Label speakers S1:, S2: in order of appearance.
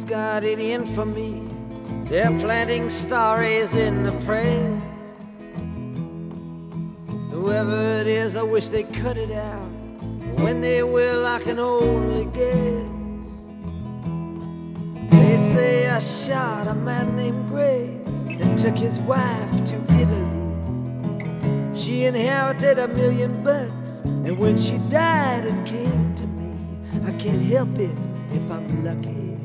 S1: got it in for me. They're planting stories in the press. Whoever it is, I wish they cut it out. When they will, I can only guess. They say I shot a man named Gray and took his wife to Italy. She inherited $1 million, and when she died it came to me. I can't help it if I'm lucky.